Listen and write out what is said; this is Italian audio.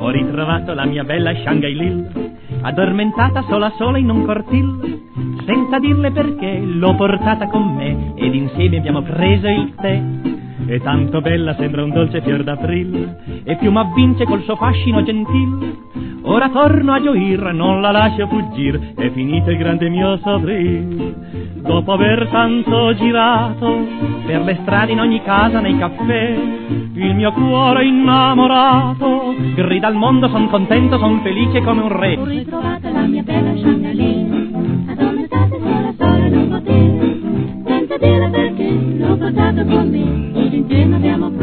Ho ritrovato la mia bella Shanghai Lil, addormentata sola sola in un cortile, senza dirle perché l'ho portata con me ed insieme abbiamo preso il tè. È tanto bella, sembra un dolce fior d'aprile, e più m'avvince col suo fascino gentil. Ora torno a gioir, non la lascio fuggir, è finito il grande mio soffrir. Dopo aver tanto girato per le strade, in ogni casa, nei caffè, il mio cuore innamorato grida al mondo, son contento, son felice come un re. Ho ritrovato la mia bella Shanghai, addormentata sola sola in un hotel, senza dire perché l'ho portato con me ed insieme abbiamo